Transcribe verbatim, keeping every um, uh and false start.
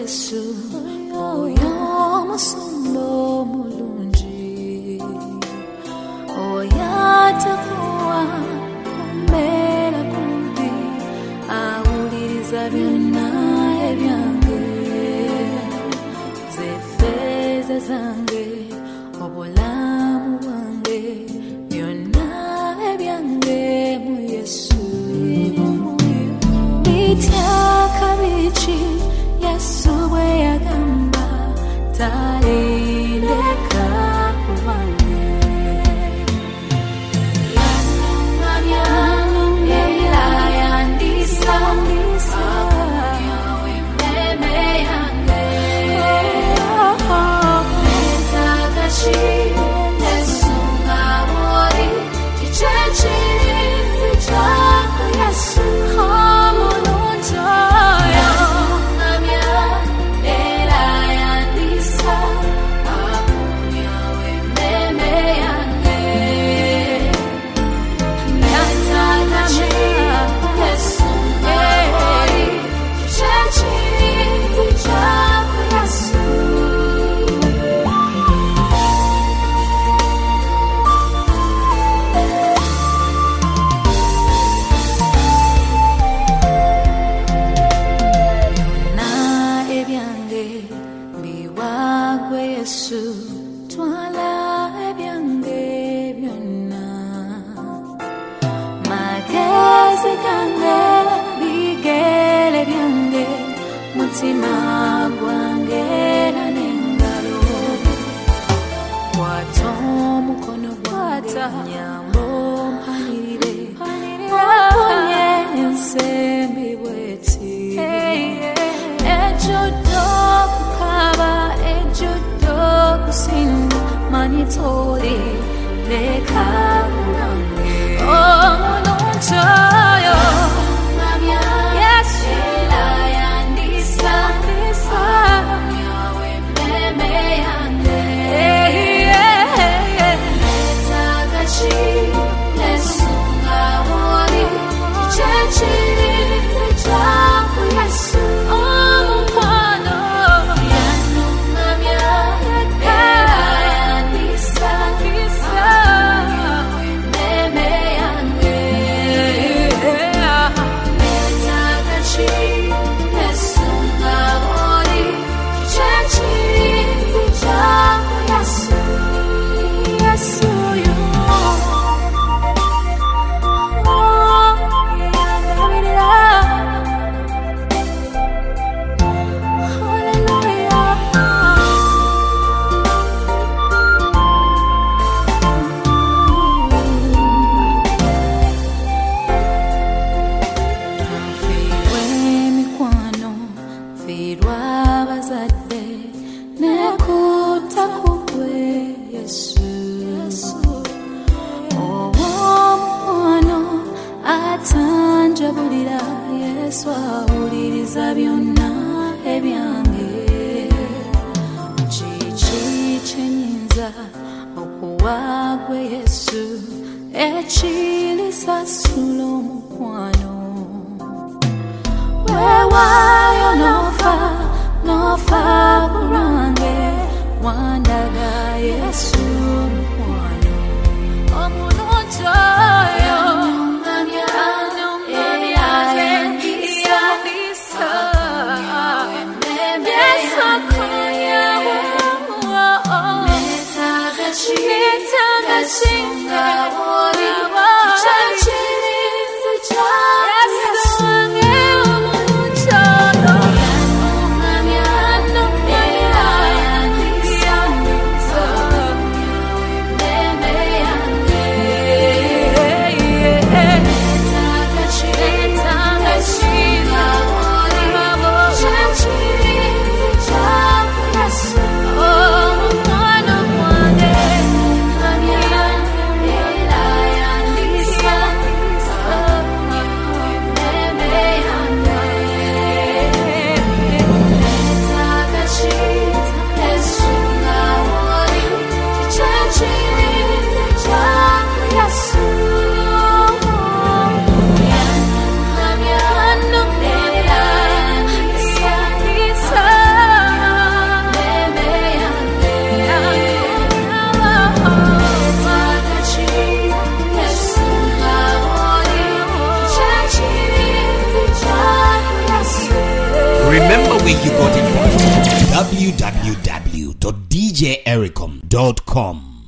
Yesu oyo musumba omulungi oyo atakuwa kumbera kumpi awuliriza byonna ebyange zeffeeza zange obulamu bwange byonna ebyange mu Yesu bityaka biki Yesu bwe yagamba talindeka kubange yanungamya era yandisa akonya w'emmeme yange netagashi Yesu nga bw'oli kiki ekiri kyako Yesu omulungi oyo mutima gwange n'engalo kwata omukono gwata nyambo mpalire oponye ensembi bweti ejjudde okukaba ejjudde okusinda manyi toli leka kubange omulungi oyo atanjabulira Yesu awuliriza byonna ebyange kiki kyenyinza okuwa gwe Yesu ekirisasula omukwano weewaayo n'ofa n'ofa bulwange wandaga Yesu omukwano omulungi oyo Ela Remember where you got it from. w w w dot d j ericom dot com